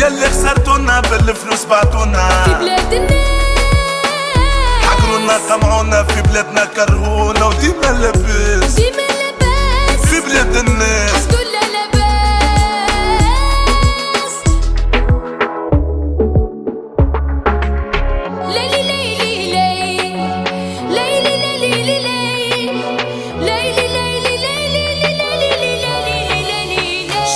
يلي خسرتونا بالفلوس بعتونا في بلاد الناس حكرونا قمعونا في بلادنا كرهونا وديما لاباس ديما لاباس في بلاد الناس